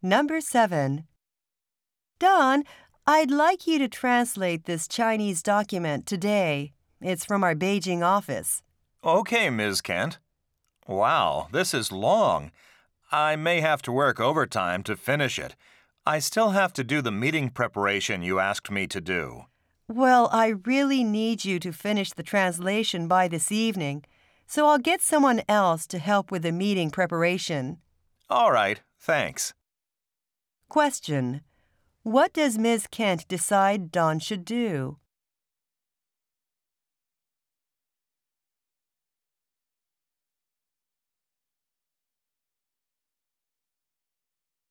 Number 7. Don, I'd like you to translate this Chinese document today. It's from our Beijing office. Okay, Ms. Kent. Wow, this is long. I may have to work overtime to finish it. I still have to do the meeting preparation you asked me to do. Well, I really need you to finish the translation by this evening, so I'll get someone else to help with the meeting preparation. All right, thanks. Question. What does Ms. Kent decide Don should do?